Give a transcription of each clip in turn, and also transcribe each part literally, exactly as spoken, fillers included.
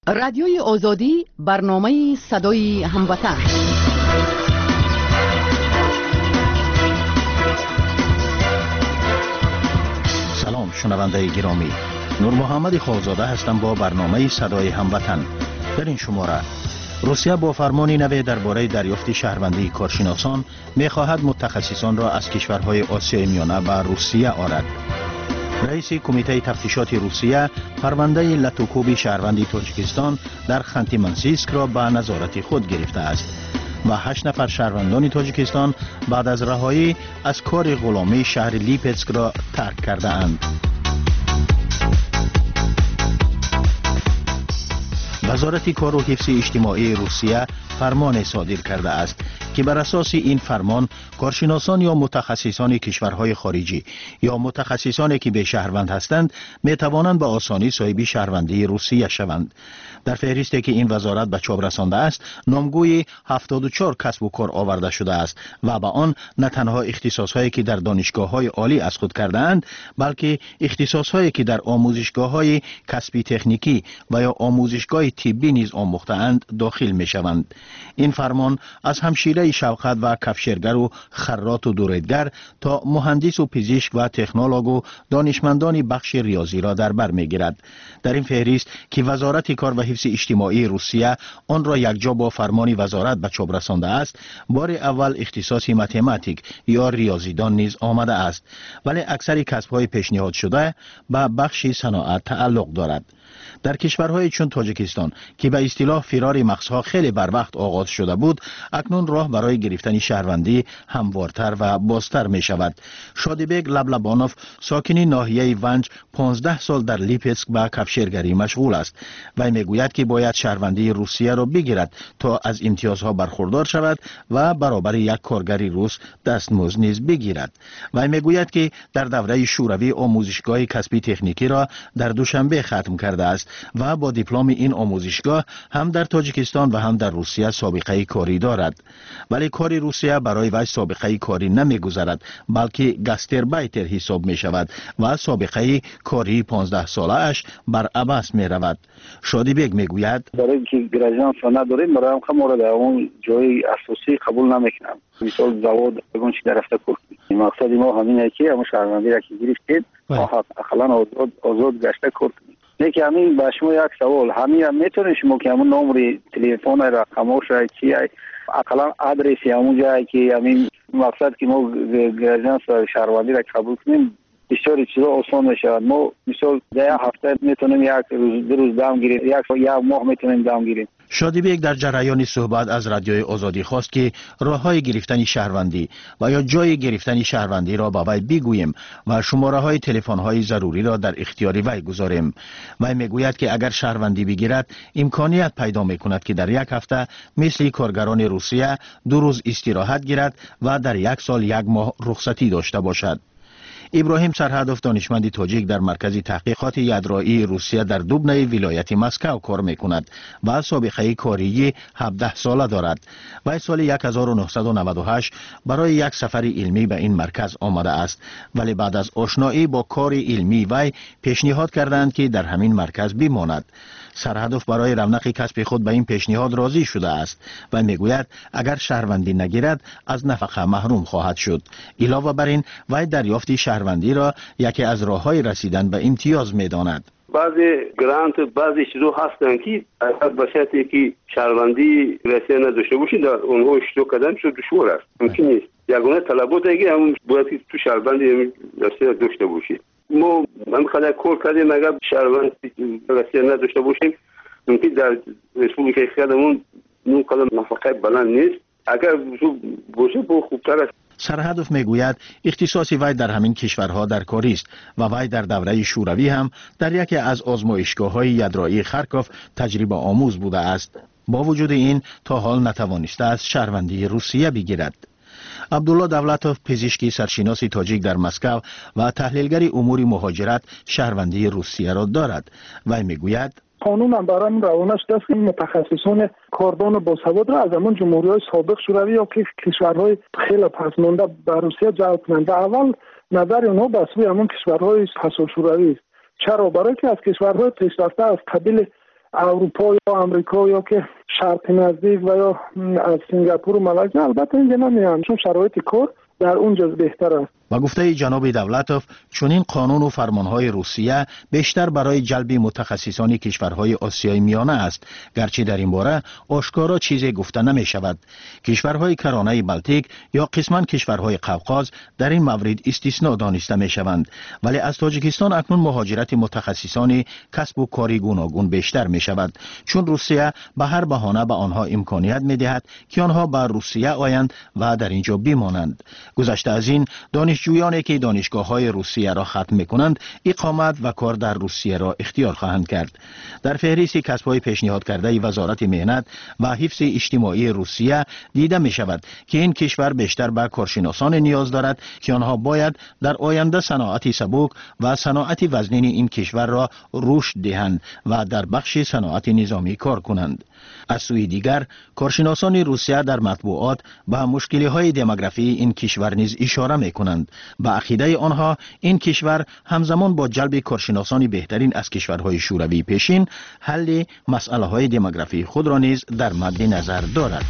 رادیوی آزادی برنامه صدای هموطن. سلام شنونده گرامی، نور محمد خالزاده هستم با برنامه صدای هموطن. در این شماره روسیه با فرمانی نوی درباره دریافت شهروندی کارشناسان می‌خواهد متخصصان را از کشورهای آسیای میانه به روسیه آرد. رئیس کمیته تفتیشات روسیه پرونده لاتوکوب شهروندی تاجیکستان در خانتی منسیسک را به نظارت خود گرفته است و هشت نفر شهروندان تاجیکستان بعد از رهایی از کار غلامی شهر لیپسک را ترک کرده اند. وزارت کار و حفظ اجتماعی روسیه فرمان صادر کرده است که بر اساس این فرمان کارشناسان یا متخصصان کشورهای خارجی یا متخصصانی که به شهروند هستند می توانند به آسانی صاحب شهروندی روسیه شوند. در فهرستی که این وزارت به چاپ رسانده است نامگوی هفتاد و چهار کسب و کار آورده شده است و با آن نه تنها اختصاصهایی که در دانشگاه‌های عالی از خود کرده‌اند بلکه اختصاصهایی که در آموزشگاه‌های کسبی تکنیکی و یا آموزشگاه طبی نیز آموخته‌اند داخل می‌شوند. این فرمان از همشیره شوکت و کفشرگر و خراط و دوریدگر تا مهندس و پزشک و تکنولوژ و دانشمندان بخش ریاضی را در بر می‌گیرد. در این فهرست که وزارت کار و حفظ اجتماعی روسیه آن را یکجا با فرمان وزارت به چاپ رسانده است، بار اول اختصاص متماتیک یا ریاضیدان نیز آمده است، ولی اکثر کسب‌های پیشنهاد شده به بخش صنعت تعلق دارد. در کشورهای چون تاجیکستان که به اصطلاح فرار مغزها خیلی بر وقت آغاز شده بود، اکنون راه برای گرفتن شهروندی هموارتر و بازتر می شود. شادیبگ لبلبانوف ساکن ناحیه ونج پانزده سال در لیپسک به کفشرگری مشغول است و میگوید که باید شهروندی روسیه را بگیرد تا از امتیازها برخوردار شود و برابر یک کارگری روس دستمزد نیز بگیرد. و میگوید که در دوره شوروی آموزشگاه کسبی تکنیکی را در دوشنبه ختم کرده است و با دیپلم این آموزشگاه هم در تاجیکستان و هم در روسیه سابقه کاری دارد. ولی کار روسیه برای وی سابقه کاری نمیگذارد بلکه گاستربایتر حساب می شود و سابقه کاری پانزده ساله اش بر عباس می رود. شادیبگ میگوید برای اینکه گراجانس را نداریم برای هم ما را در اون جای اساسی قبول نمیکنم. مثال زواد بگون چی در رفته کرد. مقصد ما همینه که همون شهروندی را که گرفتید اقلا آزاد آزاد گشته کرد. لیکن همین با شما یک سوال، همین هم میتونید شما که همون نمره تلفن رقمش چی اقلا آدرسی همون جایی که همین مقصد که ما گراجانس شهروندی را قبول کنیم بسیاری چیزا آسان میشه. ما مثال ده هفته میتونیم یک روز دو روز دام گیریم، یک یک ماه میتونیم دام گیریم. شادیبگ در جریان صحبت از رادیوی آزادی خواست که راههای گرفتن شهروندی و یا جای گرفتن شهروندی را با وی بگوییم و شماره های تلفن های ضروری را در اختیار وی گذاریم. وی میگوید که اگر شهروندی بگیرد امکانیت پیدا میکند که در یک هفته مثل کارگران روسیه دو روز استراحت گیرد و در یک سال یک ماه رخصتی داشته باشد. ابراهیم سرهدف دانشمند تاجیک در مرکز تحقیقات یدرایی روسیه در دوبنه ولایت مسکو کار میکند و سابقه کاری هفده ساله دارد. و سال هزار و نهصد و نود و هشت برای یک سفر علمی به این مرکز آمده است، ولی بعد از آشنایی با کار علمی وی پیشنهاد کردند که در همین مرکز بماند. سرهدف برای رونق کسب خود به این پیشنهاد راضی شده است و میگوید اگر شهروندی نگیرد از نفقه محروم خواهد شد. علاوه بر این وی دریافت شهروندی را یکی از راههای رسیدن به امتیاز میداند. بعضی گرانت بعضی چیزا هستن که به شرطی که شهروندی رسیه نداشته باشی در اونها اشتراک کردن شو دشوار است. ممکن نیست. یگانه طلبات دیگه هم باید تو شهروندی رسیه داشته باشی. ما من خدا کار کردیم اگر شهروندی رسیه نداشته باشیم ممکن در ریسپوبلیکای خودمون اون قدر نفقه بلند نیست. اگر باشه با خوبتر است. سرهدف میگوید اختصاصی وی در همین کشورها در کاری است و وی در دوره شوروی هم در یکی از آزمایشگاه‌های یدرایی خارکوف تجربه آموز بوده است. با وجود این تا حال نتوانسته است شهروندی روسیه بگیرد. عبدالله دولتوف پزشکی سرشناس تاجیک در مسکو و تحلیلگر امور مهاجرت شهروندی روسیه را دارد. وی میگوید قانون هم برای روانه شده است که متخصصان کاردان باسواد را از همان جمهوری‌های سابق شوروی یا که کشورهای خیلی پسمانده به روسیه جلب کنند. اول نظر اونها به سوی همان کشورهای پسا شوروی است. چرا؟ برای که از کشورهای پیشرفته از قبیل اروپا یا آمریکا یا که شرق نزدیک و یا از سنگاپور و مالزی البته اینجا نمیان چون شرایط کار در اونجا بهتر است. و گفته جناب دولتوف چنین قانون و فرمانهای روسیه بیشتر برای جلب متخصصان کشورهای آسیای میانه است، گرچه در این باره آشکارا چیزی گفته نمی شود. کشورهای کرانه بلتیک یا قسما کشورهای قوقاز در این مورد استثناء دانسته می شوند، ولی از تاجیکستان اکنون مهاجرت متخصصان کسب و کاری گوناگون بیشتر می شود، چون روسیه به هر بهانه به آنها امکانیت می دهد که آنها به روسیه آیند و در اینجا بمانند. گذشته از این دانشجویانی که دانشگاه‌های روسیه را ختم می‌کنند اقامت و کار در روسیه را اختیار خواهند کرد. در فهرست کسب‌های پیشنهاد کرده وزارت مهنت و حفظ اجتماعی روسیه دیده می‌شود که این کشور بیشتر به کارشناسان نیاز دارد که آنها باید در آینده صنعت سبک و صنعت وزنین این کشور را رشد دهند و در بخش صنعت نظامی کار کنند. از سوی دیگر کارشناسان روسیه در مطبوعات به مشکل‌های دموگرافی این کشور نیز اشاره می‌کنند. به عقیده آنها این کشور همزمان با جلب کارشناسان بهترین از کشورهای شوروی پیشین حل مسئله‌های دموگرافی خود را نیز در مد نظر دارد.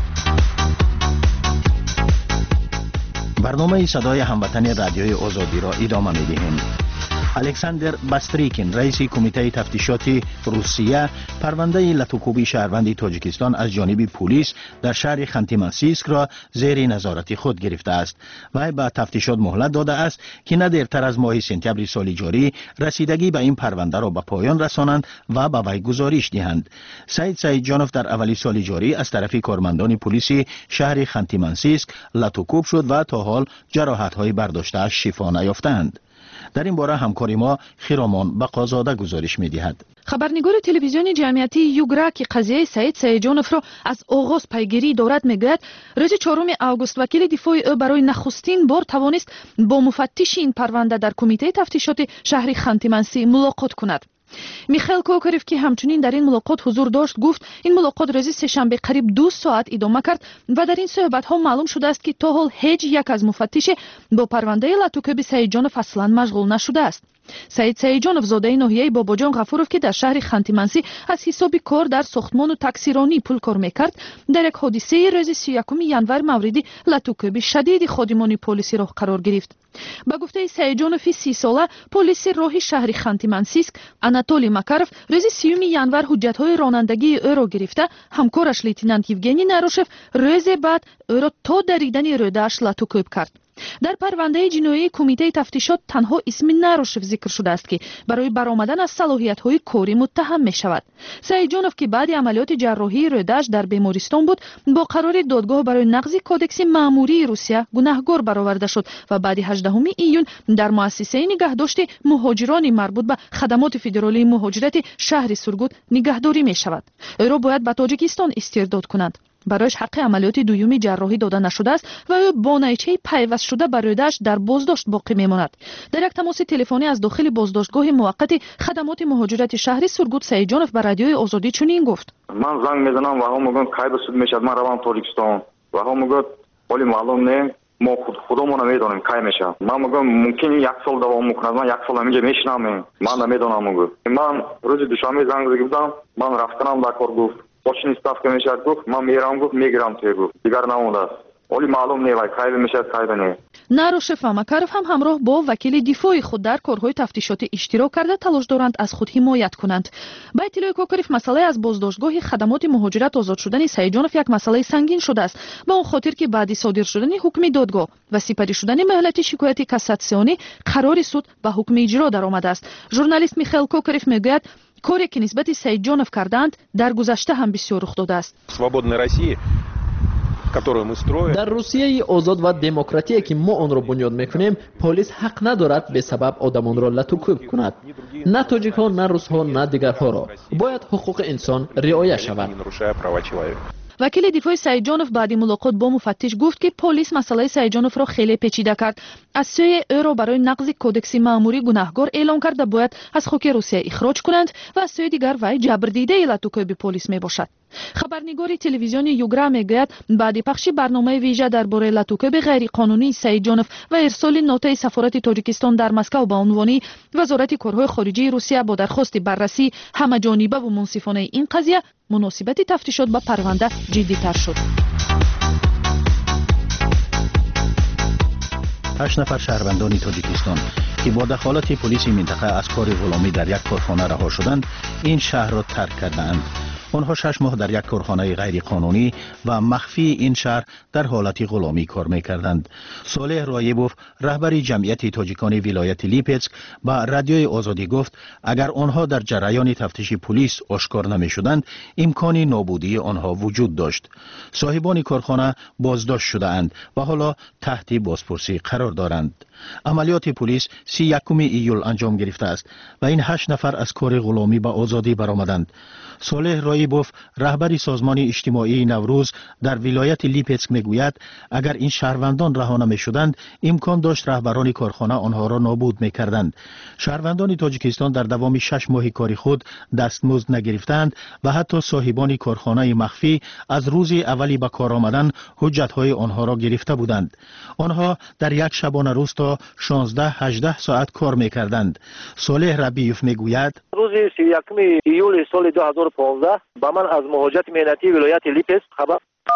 برنامه صدای هموطن رادیوی آزادی را ادامه می‌دهیم. الکساندر باستریکین رئیس کمیته تفتیشاتی روسیه پرونده لاتوکوبی شهروند تاجیکستان از جانب پلیس در شهر خانتی-مانسیسک را زیر نظارت خود گرفته است. وی به تفتیشات مهلت داده است که نه دیرتر از ماه سپتامبر سال جاری رسیدگی به این پرونده را به پایان رسانند و به وی گزارش دهند. سعید سعیدجانوف در اولی سال جاری از طرف کارمندان پلیس شهر خانتی-مانسیسک لاتوکوب شد و تا حال جراحت‌های برداشته شفا نیافتند. در این باره همکاری ما خیرامان بقازاده گزارش می‌دهد. خبرنگار تلویزیون جمعیتی یوگرا که قضیه سعید سعیدجانوف را از آغاز پیگیری دارد میگوید روز چهارم آگوست وکیل دفاع او برای نخستین بار توانست با مفتش این پرونده در کمیته تفتیشات شهر خانتی-مانسی ملاقات کند. میخائیل کوکاریف که همچنین در این ملاقات حضور داشت گفت این ملاقات روز سه‌شنبه قریب دو ساعت ادامه کرد و در این صحبت ها معلوم شده است که تا حال هیچ یک از مفتش با پرونده لاتوکوبی سعیدجانوف اصلا مشغول نشده است. سعید سعیدجانوف زاده ناحیه باباجان غفوروف که در شهر خانتی-مانسی از حساب کار در ساختمان و تاکسیرانی پول کار میکرد در یک حادثه روز سی و یکم ژانویه مورد لاتوکوبی شدید خادمان پلیس راه قرار گرفت. با گفته سعیدجانوف سی ساله پلیس راه شهر خانتی-مانسیسک آناتولی ماکاروف روز سیوم ژانویه حجت‌های رانندگی او را گرفته همکارش لیتنانت یوگنی ناروشف روز بعد او را تا دریدن روده‌اش لاتوکوب کرد. در پرونده جنایی کمیته تفتیشات تنها اسم ناروشف ذکر شده است که برای برآمدن از صلاحیت‌های کاری متهم می شود. سعیدجانوف که بعد عملیات جراحی روده‌اش در بیمارستان بود با قرار دادگاه برای نقض کودکس مأموری روسیه گناهکار برآورده شد و بعد هجدهم ایون در مؤسسه نگهداشت مهاجران مربوط به خدمات فدرالی مهاجرت شهر سورگوت نگهداری می شود. او را باید به تاجیکستان استرداد کنند. برایش حق عملیات دومی جراحی داده نشده است و او با نیچه پیوست شده بر روده‌اش در بازداشت باقی میماند. در یک تماس تلفنی از داخل بازداشتگاه موقت خدمات مهاجرت شهر سورگوت سعیدجانوف به رادیوی آزادی چنین گفت: من زنگ میزنم و هم میگن کی به سود میشد من روم تاجیکستان و هم میگن ولی معلوم نه ما خود خودمون نمیدونیم کی میشه. من میگم ممکنه یک سال دوام میکنه من یک سال همینجا میشنم من نمیدونم. میگم من روز دوشنبه زنگ زدم من رفتم در کار گفت باشین استاف که میشد گفت من میرم گفت میگیرم توی گفت دیگر نمونده است ولی معلوم نیست کی میشد کی نه. ناروشف و ماکاروف هم همراه با وکیل دفاعی خود در کارهای تفتیشاتی اشتراک کرده تلاش دارند از خود حمایت کنند. با اطلاع کوکاریف مسئله از بازداشتگاه خدمات مهاجرت آزاد شدن سعیدجانوف یک مسئله سنگین شده است به اون خاطر که بعد صادر شدن حکم دادگاه و سپری شدن مهلت شکایت کاساسیونی قرار سود به حکم اجرا درآمده است. ژورنالیست میخائیل کوکاریف میگوید کاری که نسبت سعیدجانوف کردند در گذشته هم بسیار رخ داده است. در روسیه آزاد و دموکراتیکی که ما آن را بنیاد میکنیم پلیس حق ندارد به سبب آدمان را لاتوکوب کند. نه تاجیک‌ها نه روس‌ها نه دیگرها را باید حقوق انسان رعایت شود. وکیل دفاع سعیدجانوف بعد ملاقات با مفتش گفت که پلیس مسئله سعیدجانوف را خیلی پیچیده کرد. از سوی او را برای نقض کودکس مأموری گناهکار اعلام کرد و باید از خاک روسیه اخراج کنند و از سوی دیگر وی جبردیده لاتوکوبی پلیس می باشد. خبرنگاری تلویزیونی یوگرا میگوید بعد پخش برنامه ویژه درباره لطوکب غیرقانونی سعید جانف و ارسال نوتای سفارت تاجیکستان در مسکو با عنوان وزارت کارهای خارجه روسیه با درخواست بررسی همه‌جانبه و منصفانه این قضیه، مناسبت تفتیشات به پرونده جدی‌تر شد. هشت نفر شهروندان تاجیکستان که با دخالت پلیس منطقه از کار غلامی در یک کارخانه رها شدند، این شهر را ترک کردند. آنها شش ماه در یک کارخانه غیر قانونی و مخفی این شهر در حالت غلامی کار می‌کردند. صالح رایبوف، رهبر جمعیت تاجیکان ولایت لیپسک، با رادیوی آزادی گفت اگر آنها در جریان تفتیش پلیس آشکار نمی‌شدند، امکان نابودی آنها وجود داشت. صاحبان کارخانه بازداشت شده‌اند و حالا تحت بازپرسی قرار دارند. عملیات پلیس سی و یکم ایول انجام گرفته است و این هشت نفر از کار غلامی به آزادی برآمدند. صالح رایبوف، رهبر سازمان اجتماعی نوروز در ولایت لیپسک میگوید اگر این شهروندان رها نمی‌شدند، امکان داشت رهبران کارخانه آنها را نابود می‌کردند. شهروندان تاجیکستان در دوام شش ماه کاری خود دستمزد نگرفتند و حتی صاحبان کارخانه مخفی از روز اولی به کار آمدن حجت‌های آنها را گرفته بودند. آنها در یک شبانه روز تا شانزده هجده ساعت کار می‌کردند. صالح ربیوف میگوید روز سی و یکم ایول سال دو هزار و پانزده با من از مهاجرت مهنتی ولایت لیپسک خبر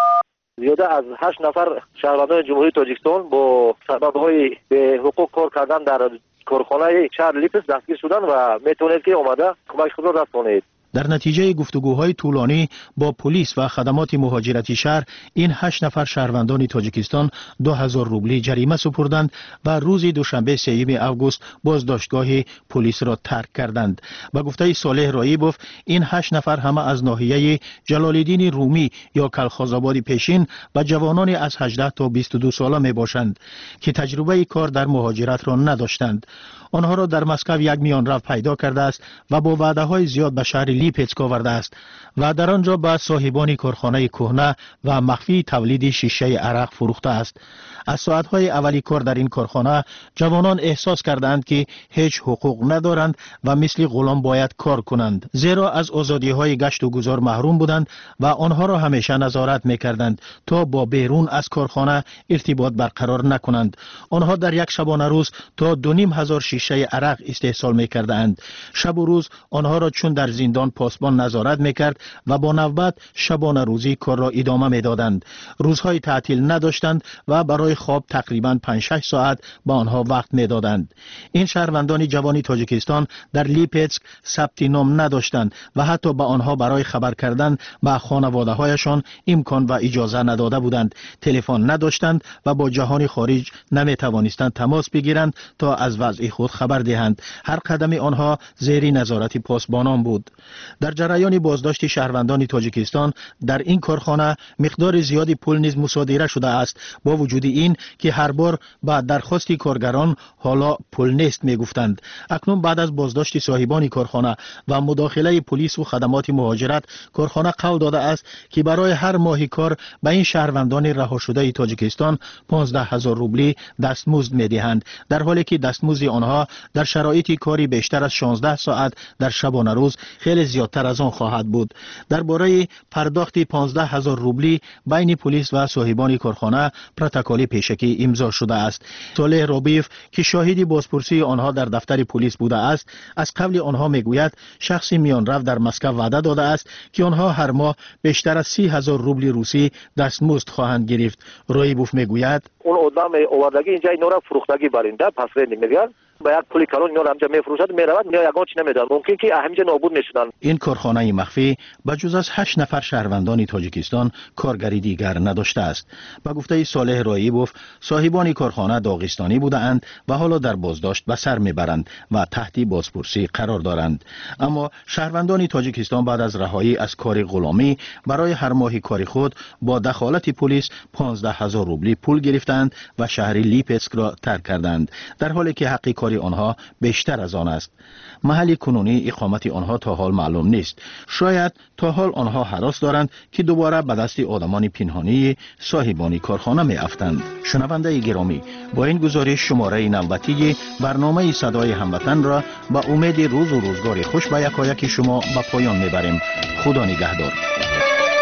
زیاده از هشت نفر شهروندان جمهوری تاجیکستان با سبب‌های به حقوق کار کردن در کارخانه شهر لیپسک دستگیر شدند و میتونید که آمده کمک خود را رسانید. در نتیجه گفتگوهای طولانی با پلیس و خدمات مهاجرتی شهر، این هشت نفر شهروندان تاجیکستان دو هزار روبلی جریمه سپردند و روز دوشنبه سوم اوگوست بازداشتگاه پلیس را ترک کردند. با گفته صالح رایبوف، این هشت نفر همه از ناحیه جلال‌الدین رومی یا کلخازآباد پیشین و جوانان از هجده تا بیست و دو ساله می باشند که تجربه کار در مهاجرت را نداشتند. آنها را در مسکو یک میانرو پیدا کرده است و با وعده های زیاد به شهر لیپسک آورده است و در آنجا به صاحبان کارخانه کهنه و مخفی تولید شیشه عرق فروخته است. از ساعت‌های اولی کار در این کارخانه جوانان احساس کردند که هیچ حقوق ندارند و مثل غلام باید کار کنند، زیرا از آزادی‌های گشت و گذار محروم بودند و آنها را همیشه نظارت می‌کردند تا با بیرون از کارخانه ارتباط برقرار نکنند. آنها در یک شبانه روز تا دو نیم هزار شیشه عرق استحصال می‌کردند. شب و روز آنها را چون در زندان پاسبان نظارت می‌کرد و با نوبت شبانه روزی کار را ادامه می‌دادند. روزهای تعطیل نداشتند و برای خواب تقریباً پنج شش ساعت به آنها وقت می‌دادند. این شهروندان جوان تاجیکستان در لیپسک ثبت نام نداشتند و حتی به آنها برای خبر کردن به خانواده‌هایشان امکان و اجازه نداده بودند. تلفن نداشتند و با جهان خارج نمی‌توانستند تماس بگیرند تا از وضع خود خبر دهند. هر قدم آنها زیر نظارت پاسبانان بود. در جریان بازداشت شهروندان تاجیکستان در این کارخانه مقدار زیادی پول نیز مصادره شده است. با وجود این که هر بار با درخواست کارگران حالا پول نیست میگفتند. اکنون بعد از بازداشت صاحبان کارخانه و مداخله پلیس و خدمات مهاجرت، کارخانه قول داده است که برای هر ماه کار به این شهروندان رها شده تاجیکستان پانزده هزار روبلی دستمزد میدهند، در حالی که دستمزد آنها در شرایط کاری بیشتر از شانزده ساعت در شبانه روز خیلی زیادتر از آن خواهد بود. درباره پرداخت پانزده هزار روبلی بین پلیس و صاحبان کارخانه پروتکل پیشکی امضا شده است. صالح رایبوف که شاهد بازپرسی آنها در دفتر پلیس بوده است، از قبل آنها میگوید شخص میانرو در مسکو وعده داده است که آنها هر ماه بیشتر از سی هزار روبل روسی دستمزد خواهند گرفت. رایبوف میگوید اون آدم آوردگی اینجا اینا را فروختگی برنده پس رنگ میگن با یک پولی کلون اینا را همجا میفروشد میرود میاد یگان چی نمیدن، ممکن که همینجا نابود میشدن. این کارخانه مخفی بجز از هشت نفر شهروندان تاجیکستان کارگری دیگر نداشته است. با گفته صالح رایبوف، صاحبان کارخانه داغستانی بودند و حالا در بازداشت به سر میبرند و تحت بازپرسی قرار دارند. اما شهروندان تاجیکستان بعد از رهایی از کار غلامی برای هر ماه کاری خود با دخالت پلیس پانزده هزار روبلی پول گرفتند و شهر لیپسک را ترک کردند، در حالی که حق کاری آنها بیشتر از آن است. محل کنونی اقامت آنها تا حال معلوم نیست. شاید تا حال آنها هراس دارند که دوباره به دست آدمان پنهانی صاحبان کارخانه می افتند. شنونده گرامی، با این گزارش شماره نوبتی برنامه صدای هموطن را با امید روز و روزگار خوش به یکایک شما به پایان می بریم. خدا نگهدار.